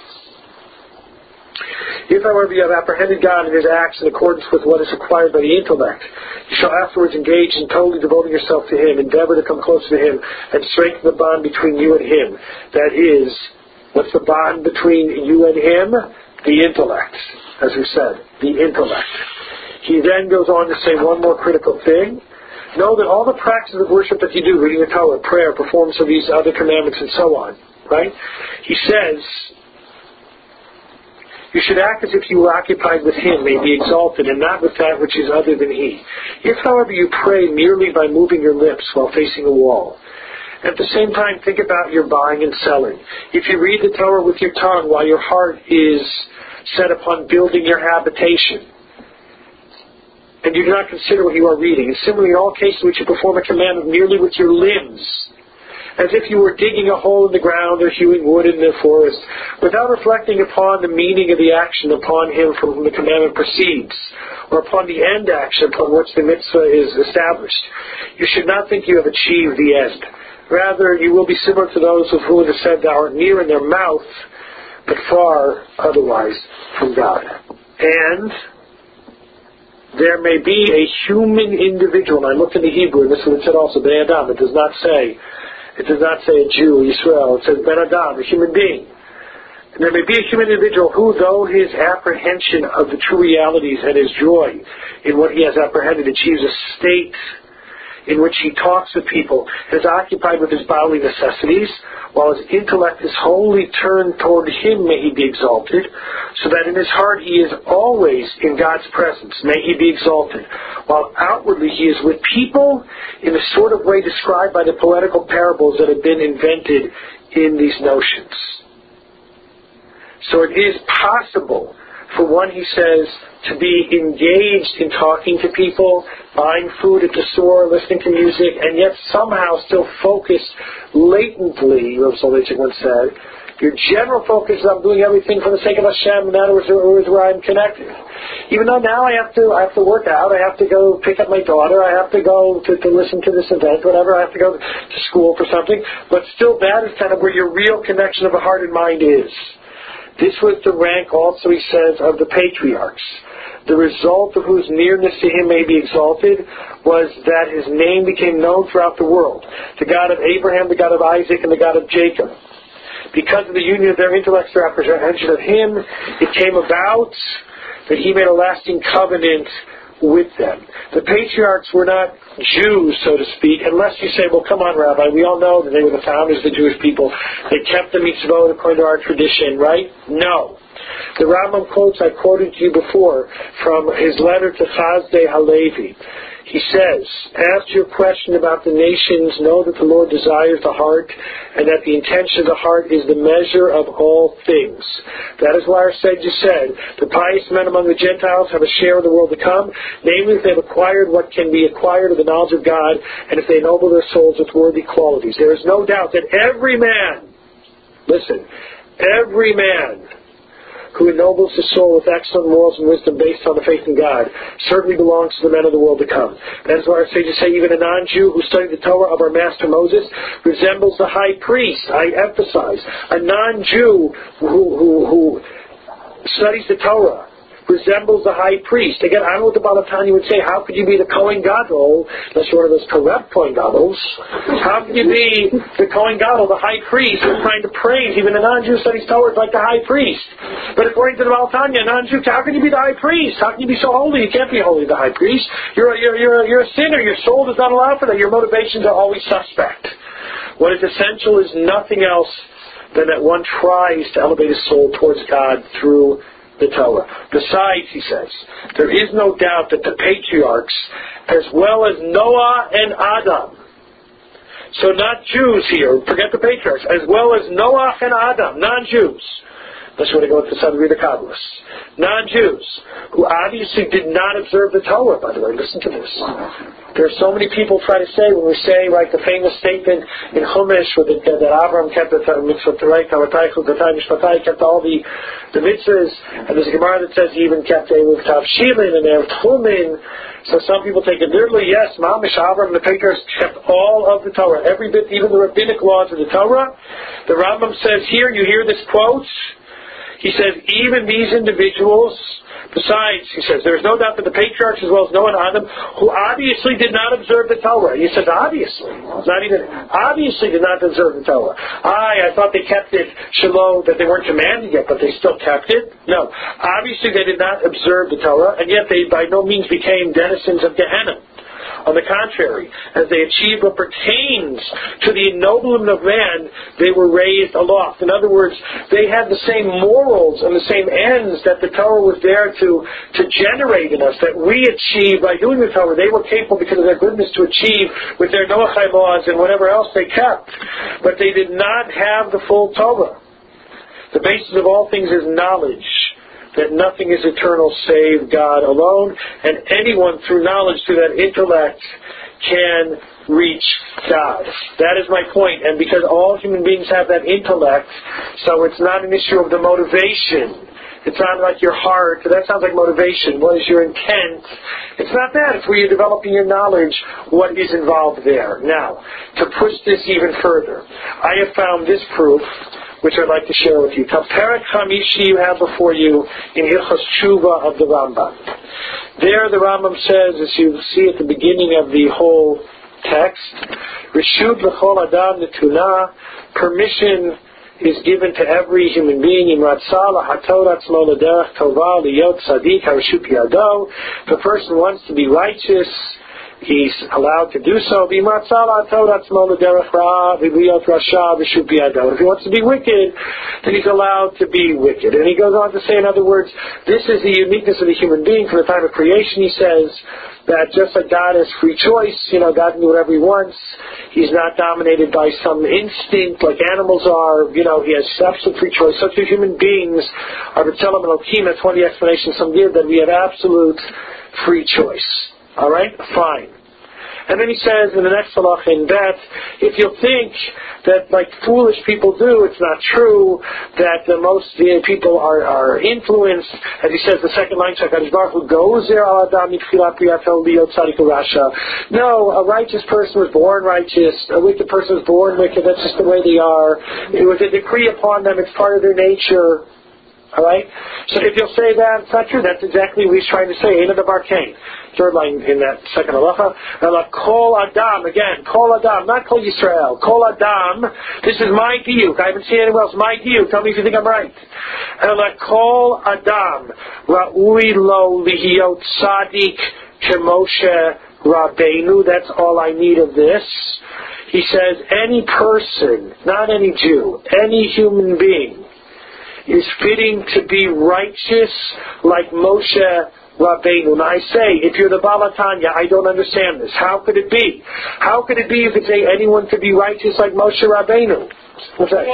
If, however, you have apprehended God in his acts in accordance with what is required by the intellect, you shall afterwards engage in totally devoting yourself to him, endeavor to come closer to him, and strengthen the bond between you and him. That is, what's the bond between you and him? The intellect, as we said, the intellect. He then goes on to say one more critical thing. Know that all the practices of worship that you do, reading the Torah, prayer, performance of these other commandments, and so on, right? He says, you should act as if you were occupied with him, may be exalted, and not with that which is other than he. If, however, you pray merely by moving your lips while facing a wall, at the same time think about your buying and selling. If you read the Torah with your tongue while your heart is set upon building your habitation, and you do not consider what you are reading, and similarly in all cases in which you perform a commandment merely with your limbs, as if you were digging a hole in the ground or hewing wood in the forest, without reflecting upon the meaning of the action upon him from whom the commandment proceeds, or upon the end action upon which the mitzvah is established. You should not think you have achieved the end. Rather, you will be similar to those of whom it is said, thou art near in their mouth, but far otherwise from God. And there may be a human individual, and I looked in the Hebrew, and this is what it said also, Ben Adam. It does not say a Jew, Israel. It says Ben Adam, a human being. And there may be a human individual who, though his apprehension of the true realities and his joy in what he has apprehended achieves a state in which he talks with people, is occupied with his bodily necessities, while his intellect is wholly turned toward him, may he be exalted, so that in his heart he is always in God's presence, may he be exalted, while outwardly he is with people in the sort of way described by the poetical parables that have been invented in these notions. So it is possible for one, he says, to be engaged in talking to people, buying food at the store, listening to music, and yet somehow still focused latently, Rav Soloveitchik once said, your general focus is I'm doing everything for the sake of Hashem, and that is where I'm connected. Even though now I have to work out, I have to go pick up my daughter, I have to go to listen to this event, whatever, I have to go to school for something, but still that is kind of where your real connection of the heart and mind is. This was the rank also, he says, of the patriarchs. The result of whose nearness to him may be exalted was that his name became known throughout the world. The God of Abraham, the God of Isaac, and the God of Jacob. Because of the union of their intellects, their apprehension of him, it came about that he made a lasting covenant with them. The patriarchs were not Jews, so to speak, unless you say, well, come on, Rabbi, we all know that they were the founders of the Jewish people. They kept the mitzvot according to our tradition, right? No. The Rambam quotes, I quoted to you before, from his letter to Chazdei Halevi. He says, ask your question about the nations, know that the Lord desires the heart, and that the intention of the heart is the measure of all things. That is why our sages said, the pious men among the Gentiles have a share of the world to come, namely if they have acquired what can be acquired of the knowledge of God, and if they ennoble their souls with worthy qualities. There is no doubt that every man, listen, every man who ennobles his soul with excellent morals and wisdom based on the faith in God, certainly belongs to the men of the world to come. That is why our sages say even a non-Jew who studied the Torah of our master Moses resembles the high priest. I emphasize, a non-Jew who studies the Torah resembles the high priest. Again, I don't know what the Baal HaTanya would say. How could you be the Kohen Gadol, unless you're one of those corrupt Kohen Gadols? How could you be the Kohen Gadol, the high priest, who's trying to praise? Even a non-Jew studies Torah like the high priest. But according to the Baal HaTanya, a non-Jew, how can you be the high priest? How can you be so holy? You can't be holy, the high priest. You're a sinner. Your soul does not allow for that. Your motivations are always suspect. What is essential is nothing else than that one tries to elevate his soul towards God through the Torah. Besides, he says, there is no doubt that the patriarchs, as well as Noah and Adam, so not Jews here, forget the patriarchs, as well as Noah and Adam, non-Jews, unless you want to go with the Sadri the Kabbalists, non-Jews, who obviously did not observe the Torah, by the way, listen to this. There are so many people try to say, when we say, like the famous statement in Chumash, that Abraham kept the mitzvot, kept all the mitzvahs, and there's a Gemara that says he even kept Eruv Tavshilin and Eruv Tchumin. So some people take it literally, yes, Mamish, Abraham, and the patriarchs kept all of the Torah, every bit, even the rabbinic laws of the Torah. The Rambam says here, you hear this quote, he says, even these individuals, besides, he says, there is no doubt that the patriarchs as well as Noah and Adam, who obviously did not observe the Torah. He says, obviously. Not even, obviously did not observe the Torah. I thought they kept it, Shiloh, that they weren't commanded yet, but they still kept it. No. Obviously they did not observe the Torah, and yet they by no means became denizens of Gehenna. On the contrary, as they achieved what pertains to the ennoblement of man, they were raised aloft. In other words, they had the same morals and the same ends that the Torah was there to generate in us, that we achieved by doing the Torah. They were capable, because of their goodness, to achieve with their Noachai laws and whatever else they kept. But they did not have the full Torah. The basis of all things is knowledge, that nothing is eternal save God alone, and anyone through knowledge, through that intellect, can reach God. That is my point. And because all human beings have that intellect, so it's not an issue of the motivation. It's not like your heart. That sounds like motivation. What is your intent? It's not that. It's where you're developing your knowledge, what is involved there. Now, to push this even further, I have found this proof, which I'd like to share with you. Perek Chamishi you have before you in Hilchos Tshuva of the Rambam. There the Rambam says, as you see at the beginning of the whole text, Reshut l'chol adam netuna, permission is given to every human being. Im ratzah lahatot atzmo l'derech tova liyot tzadik hareshut biyado. If a person wants to be righteous, he's allowed to do so. If he wants to be wicked, then he's allowed to be wicked. And he goes on to say, in other words, this is the uniqueness of the human being. From the time of creation, he says that just like God has free choice, God can do whatever he wants. He's not dominated by some instinct like animals are. He has absolute free choice. Such as human beings are B'Tselem Elokim. That's one of the explanations some give, that we have absolute free choice. All right? Fine. And then he says in the next halach in that if you'll think that like foolish people do, it's not true, that most people are influenced, as he says the second line, HaKadosh Baruch Hu goes there, no, a righteous person was born righteous, a wicked person was born wicked, that's just the way they are. It was a decree upon them, it's part of their nature. Alright? So if you'll say that, it's not true. That's exactly what he's trying to say. Ein hadavar kain. Third line in that second halacha. Kol Adam, again, Kol Adam, not Kol Yisrael. Kol Adam, this is my diuk. I haven't seen anyone else. My diuk. Tell me if you think I'm right. Kol Adam, Ra'ui lo lihiyot tzadik kemoshe Rabbeinu. That's all I need of this. He says, any person, not any Jew, any human being, is fitting to be righteous like Moshe Rabbeinu. Now I say, if you're the Baal HaTanya, I don't understand this. How could it be? How could it be if it's anyone could be righteous like Moshe Rabbeinu? What's that?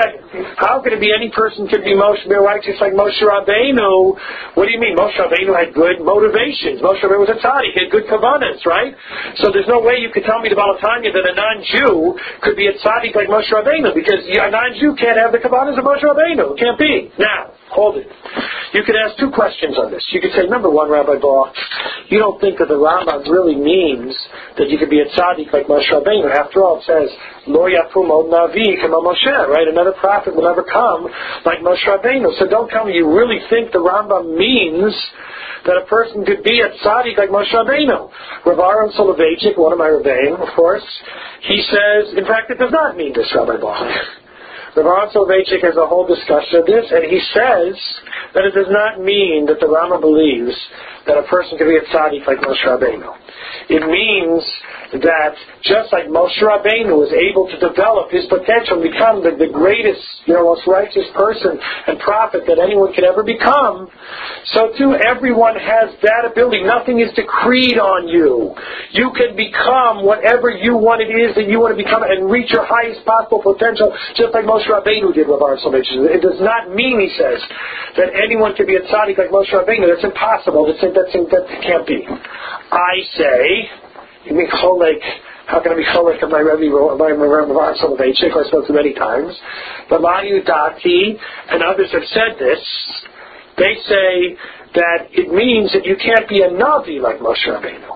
How could it be any person could be righteous like Moshe Rabbeinu? What do you mean? Moshe Rabbeinu had good motivations. Moshe Rabbeinu was a tzaddik. He had good kavanas, right? So there's no way you could tell me the Baal HaTanya that a non-Jew could be a tzaddik like Moshe Rabbeinu, because a non-Jew can't have the kavanas of Moshe Rabbeinu. It can't be. Now, hold it. You could ask two questions on this. You could say, number one, Rabbi Baal, you don't think that the Rambam really means that you could be a tzaddik like Moshe Rabbeinu. After all, it says, Lo yakum od navi kama Moshe, right? Another prophet will never come like Moshe Rabbeinu. So don't tell me you really think the Rambam means that a person could be a tzaddik like Moshe Rabbeinu. Rav Aaron Soloveitchik, one of my Rebbeim, of course, he says, in fact, it does not mean this, Rabbi Baal. Rav Aaron Soloveitchik has a whole discussion of this, and he says that it does not mean that the Rambam believes that a person can be a tzaddik like Moshe Rabbeinu. It means that just like Moshe Rabbeinu was able to develop his potential and become the greatest, most righteous person and prophet that anyone could ever become, so too everyone has that ability. Nothing is decreed on you. You can become whatever you want it is that you want to become and reach your highest possible potential, just like Moshe Rabbeinu did with our salvation. It does not mean, he says, that anyone can be a tzaddik like Moshe Rabbeinu. That's impossible. That can't be. I say, you mean cholek? How can I be cholek of my Rebbe, my Rav Soloveitchik, who I spoke to many times? But Manu Dati and others have said this. They say that it means that you can't be a Navi like Moshe Rabbeinu.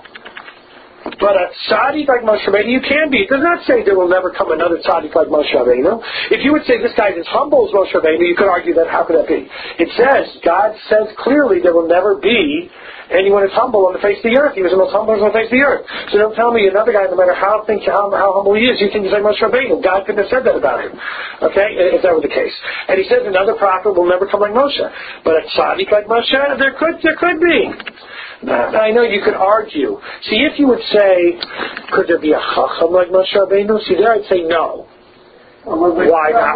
But a tzaddik like Moshe Rabbeinu, you can be. It does not say there will never come another tzaddik like Moshe Rabbeinu. If you would say this guy is as humble as Moshe Rabbeinu, you could argue that how could that be? It says, God says clearly there will never be anyone as humble on the face of the earth. He was the most humble on the face of the earth. So don't tell me another guy, no matter how humble he is, you think he's like Moshe Rabbeinu. God couldn't have said that about him. Okay? If that were the case. And he says another prophet will never come like Moshe. But a tzaddik like Moshe, there could be. Now, I know you could argue. See, if you would say, could there be a chacham like Moshe Rabbeinu? See, there I'd say no. Why not?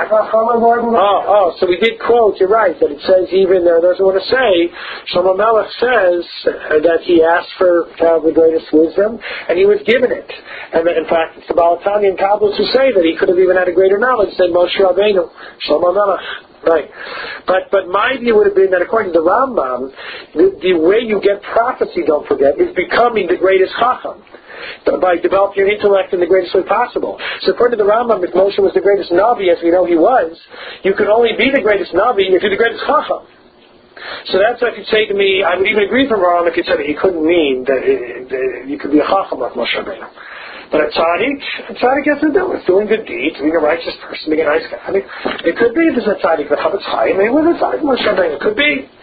So we did quote, you're right, that it says even, those who want to say, Shlomo Melech says that he asked for the greatest wisdom, and he was given it. And in fact, it's the Baal HaTanya and Kabbalist who say that he could have even had a greater knowledge than Moshe Rabbeinu, Shlomo Melech. Right. But my view would have been that according to the Rambam, the way you get prophecy, don't forget, is becoming the greatest chacham. By developing your intellect in the greatest way possible. So according to the Rambam, if Moshe was the greatest Navi, as we know he was, you could only be the greatest Navi if you're the greatest chacham. So that's what you'd say to me. I would even agree from Rambam if you said that he couldn't mean that you could be a chacham like Moshe Rabbeinu. But a tzaddik has to do with doing good deeds, being a righteous person, being a nice guy. I mean, it could be there's a tzaddik that Chavetz Chaim, maybe it was a tzaddik Moshe Rabbeinu. It could be.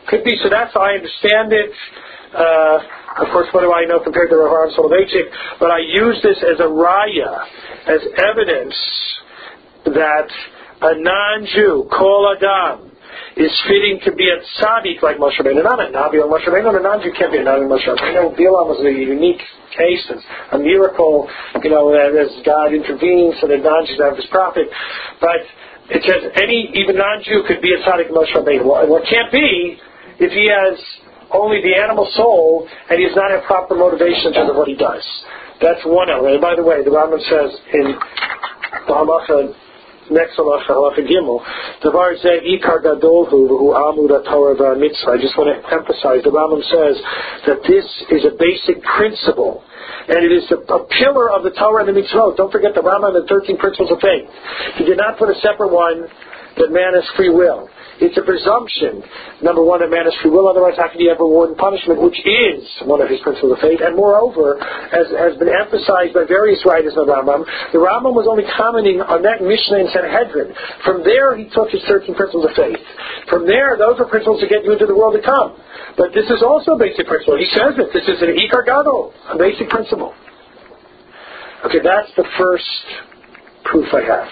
Could be. So that's how I understand it. Of course, what do I know compared to Rav Aharon Soloveitchik? But I use this as a raya, as evidence that a non-Jew, Kol Adam, is fitting to be a tzaddik like Moshe Rabbeinu, not a Nabi or Moshe Rabbeinu. A non-Jew can't be a Nabi like Moshe Rabbeinu. Bilam was a unique case, a miracle, as God intervened so that non-Jews have his prophet. But it says even non-Jew could be a tzaddik Moshe Rabbeinu. What can't be if he has only the animal soul and he does not have proper motivation in terms of what he does. That's one element. And by the way, the Rambam says in the halacha, next halacha Gimel, Davar Zeh Ikar Gadol Hu Amud HaTorah VaMitzvah. I just want to emphasize, the Rambam says that this is a basic principle, and it is a pillar of the Torah and the Mitzvot. Don't forget the Rambam and the 13 principles of faith. He did not put a separate one that man has free will. It's a presumption, number one, that man has free will, otherwise how can he ever warn punishment, which is one of his principles of faith. And moreover, as has been emphasized by various writers in the Rambam was only commenting on that Mishnah in Sanhedrin. From there he took his 13 principles of faith. From there, those are principles to get you into the world to come. But this is also a basic principle. He says it. This is an Ikar Gadol, a basic principle. Okay, that's the first proof I have.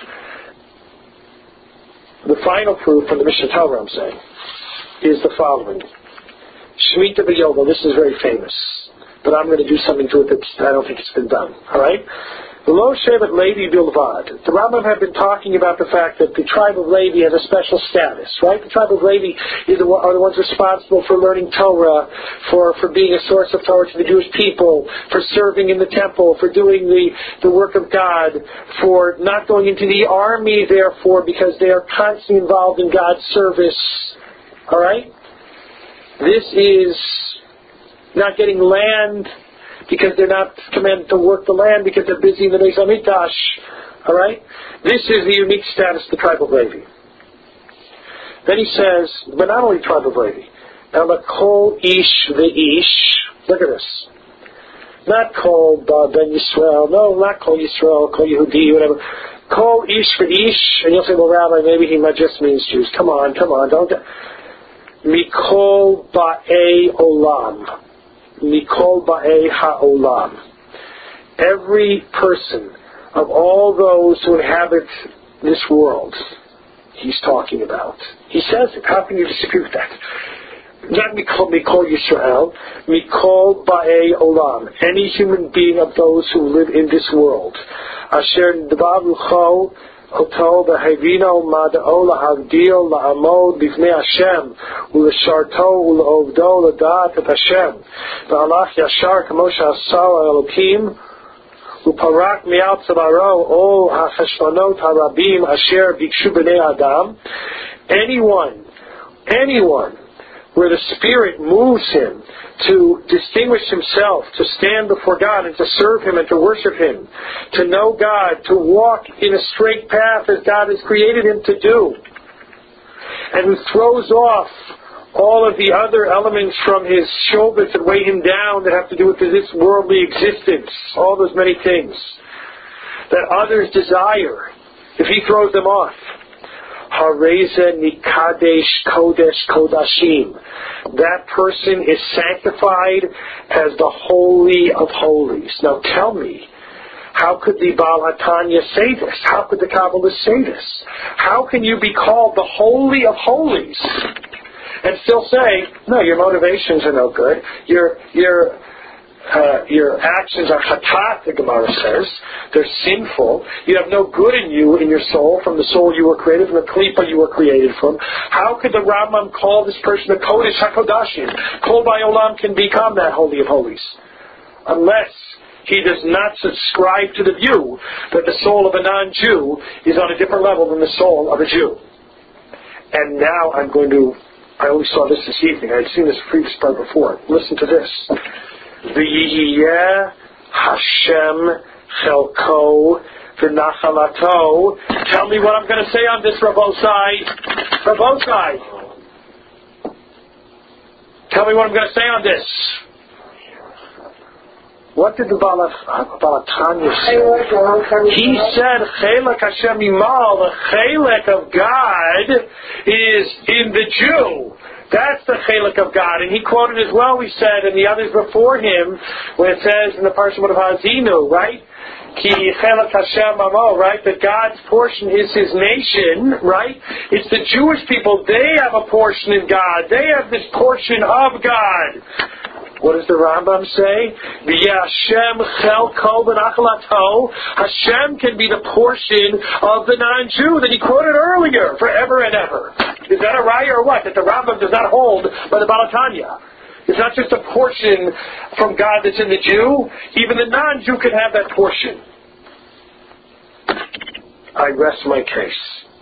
The final proof from the Mishnah Torah, I'm saying, is the following. Shemitah B'Yovel, this is very famous, but I'm going to do something to it that I don't think it's been done. All right? Lo Shevet Levi Bilvad. The Rambam have been talking about the fact that the tribe of Levi has a special status, right? The tribe of Levi are the ones responsible for learning Torah, for being a source of Torah to the Jewish people, for serving in the temple, for doing the work of God, for not going into the army, therefore, because they are constantly involved in God's service. All right? This is not getting land because they're not commanded to work the land because they're busy in the Beis HaMikdash. All right? This is the unique status of the tribe of Levi. Then he says, but not only tribe of Levi, Ela Kol Ish Ve'ish. Look at this. Not Kol Ben Yisrael. No, not Kol Yisrael, Kol Yehudi, whatever. Kol Ish Ve'ish. And you'll say, well, Rabbi, maybe he just means Jews. Come on, don't. Mikol Ba'ei Olam. Mikol Ba'ei Ha'olam. Every person of all those who inhabit this world, he's talking about. He says it. How can you disagree with that? Not Mikol Yisrael, Mikol Ba'ei Olam. Any human being of those who live in this world. Asher D'Barucho Oto B'Havino Mada'o L'Havdil La'amod B'Fnei Hashem U'L'Sharto U'L'Ovdo L'Dat Et Hashem V'Alach Yashar Kamo She'asar Elokim U'Parak Mi'al Tzavaro Ol HaCheshbonot HaRabim Asher Bikshu B'nei Adam. Anyone where the Spirit moves him to distinguish himself, to stand before God and to serve Him and to worship Him, to know God, to walk in a straight path as God has created him to do, and who throws off all of the other elements from his shoulders that weigh him down that have to do with this worldly existence, all those many things that others desire, if he throws them off. Hareze Nikadesh Kodesh Kodashim. That person is sanctified as the Holy of Holies. Now tell me, how could the Baal HaTanya say this? How could the Kabbalist say this? How can you be called the Holy of Holies and still say, no, your motivations are no good. Your actions are chatat, the Gemara says. They're sinful. You have no good in you, in your soul, from the soul you were created, from the klipa you were created from. How could the Rambam call this person a Kodesh HaKodashim? Kol Ba'olam can become that Holy of Holies, unless he does not subscribe to the view that the soul of a non-Jew is on a different level than the soul of a Jew. And now I only saw this evening. I had seen this previous part before. Listen to this. V'yiyeh Hashem Chelko V'nachalato. Tell me what I'm going to say on this, Rabosai. Tell me what I'm going to say on this. What did the Baal HaTanya say? He said, Chelek Hashem Imal, the Chelek of God is in the Jew. That's the chelik of God. And he quoted as well, we said, and the others before him, when it says in the Parsha of Hazinu, right? Ki chelik Hashem amo, right? That God's portion is His nation, right? It's the Jewish people. They have a portion in God. They have this portion of God. What does the Rambam say? Hashem chelko b'nachalato. Hashem can be the portion of the non-Jew that he quoted earlier, forever and ever. Is that a raya or what? That the Rambam does not hold by the Baal Tanya. It's not just a portion from God that's in the Jew. Even the non-Jew can have that portion. I rest my case.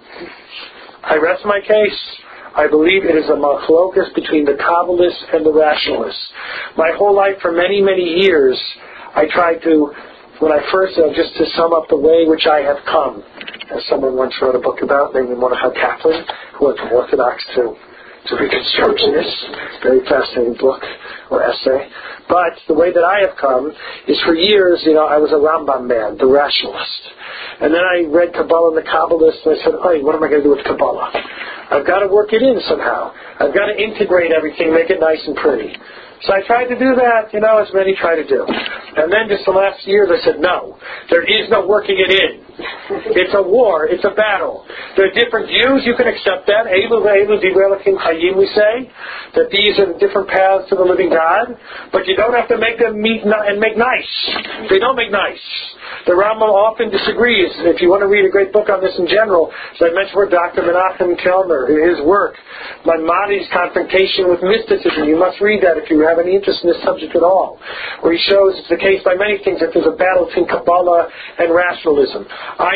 I believe it is a machlokas between the Kabbalists and the rationalists. My whole life, for many, many years, I tried to, when I first, just to sum up the way which I have come, as someone once wrote a book about, named Mordechai Kaplan, who went from Orthodox to Reconstructionist. Very fascinating book or essay. But the way that I have come is, for years, I was a Rambam man, the rationalist. And then I read Kabbalah and the Kabbalists, and I said, hey, what am I going to do with Kabbalah? I've got to work it in somehow. I've got to integrate everything, make it nice and pretty. So I tried to do that, as many try to do. And then just the last years I said, no, there is no working it in. It's a war, it's a battle. There are different views, you can accept that. Elu divrei chayim, we say, that these are the different paths to the living God, but you don't have to make them meet and make nice. They don't make nice. The Rambam often disagrees. If you want to read a great book on this in general, as I mentioned for Dr. Menachem Kellner, his work, Maimonides' Confrontation with Mysticism, you must read that if you have any interest in this subject at all, where he shows it's the case by many things that there's a battle between Kabbalah and rationalism.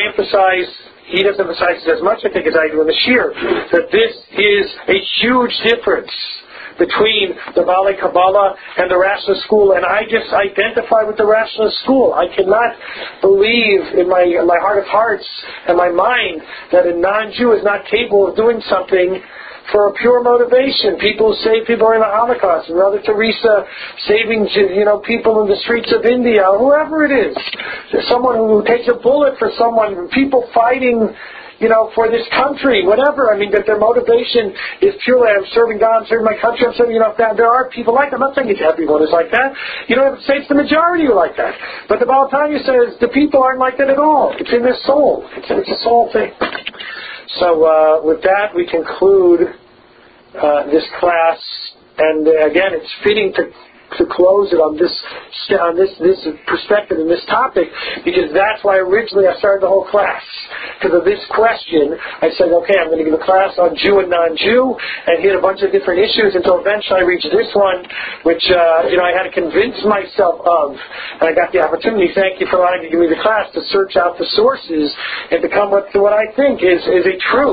He doesn't emphasize it as much, I think, as I do in the Shir, that this is a huge difference between the Baalei Kabbalah and the rationalist school, and I just identify with the rationalist school. I cannot believe in my heart of hearts and my mind that a non-Jew is not capable of doing something for a pure motivation. People who save people during the Holocaust, Mother Teresa saving people in the streets of India, whoever it is. There's someone who takes a bullet for someone, people fighting for this country, whatever. That their motivation is purely, I'm serving God, I'm serving my country, I'm serving, there are people like that. I'm not saying it's everyone is like that. You don't have to say it's the majority who are like that. But the Baal Tanya says the people aren't like that at all. It's in their soul. It's a soul thing. So with that, we conclude this class. And again, it's fitting to close it on this perspective and this topic, because that's why originally I started the whole class. Because of this question, I said, okay, I'm going to give a class on Jew and non-Jew and hit a bunch of different issues until eventually I reached this one, which I had to convince myself of. And I got the opportunity, thank you for allowing me to give me the class, to search out the sources and to come up to what I think is a truth.